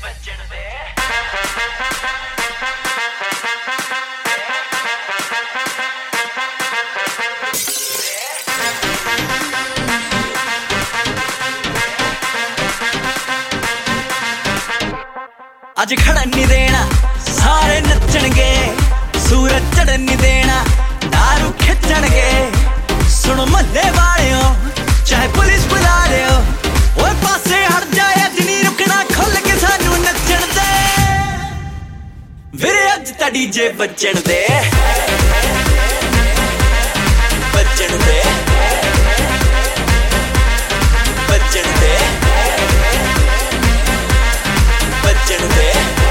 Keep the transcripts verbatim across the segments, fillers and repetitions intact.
अज खड़न नहीं देना सारे नचणगे, सूरज चढ़न नहीं देना दारू खिंचणगे। सुनो महल्ले वालियो चाहे पुलिस बुला लियो, ओए पासे हट जाए अज नहीं रुकना, खुल के सानू नचण दे। वीरे अज तां डीजे बजण दे, बजण दे, बजण दे, बजण दे।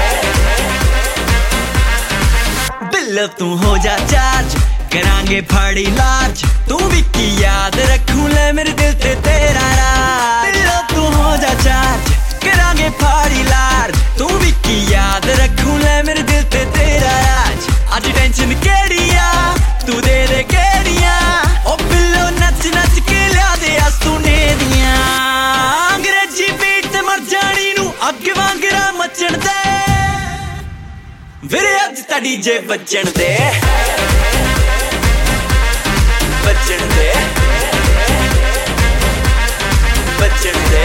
बिल्लो तू हो जा चार्ज, करांगे फाड़ी लार्ज, तू भी की याद रखूं ले मेरे दिल ते तेरा राज। बिल्लो तू हो जा चार्ज, करांगे फाड़ी लार्ज, तू भी की याद रखूं ले मेरे दिल ते तेरा राज। आज टेंशन केड़िया तू दे दे केड़िया, ओ बिल्लो नच नच के लिया दे सुने दियां। अंग्रेजी बीट ते मर जानी नू अग वांगरा मचण दे। वीरे अज तां डीजे बजण दे, बजण दे, बजण दे,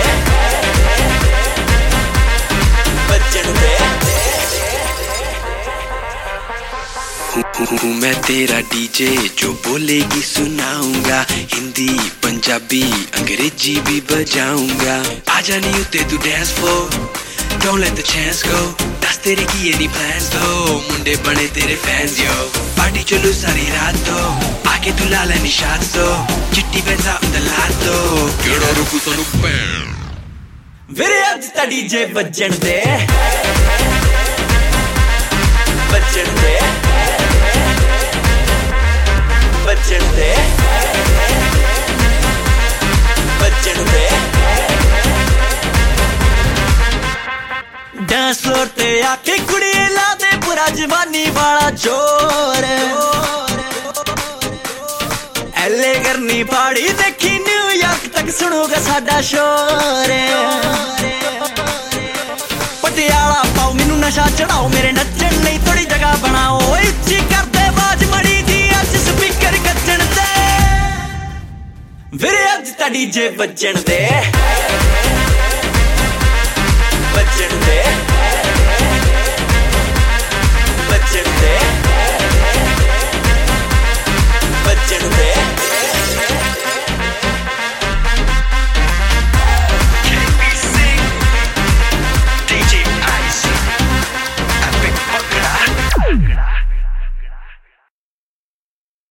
बजण दे। हूँ मैं तेरा डीजे जो बोलेगी सुनाऊंगा, हिंदी पंजाबी अंग्रेजी भी बजाऊंगा। आजा नहीं उते तू dance floor, don't let the chance go, दस तेरे की any plans though, मुंडे बने तेरे fans yo, पार्टी चलो सारी रात तो, आके तू ला ले निशात तो, चिट्टी पैसा उधर ला तो, केड़ा रुकू तो रुक पैन। वीरे अज तां डीजे बजण दे, बजण दे, बजण दे, बजण दे। डांस फ्लोर ते आके कुड़िए ला दे पूरा जवानी वाला जोर, एले करनी पाड़ी देखी न्यूयॉर्क तक सुनूगा साडा शोर। पटियाला पाओ मैनू नशा चढ़ाओ, मेरे नचण लई थोड़ी जगह बनाओ, इच्ची करदे आवाज मड़ी दी अज स्पीकर गजण दे। वीरे अज तां डीजे बजण दे।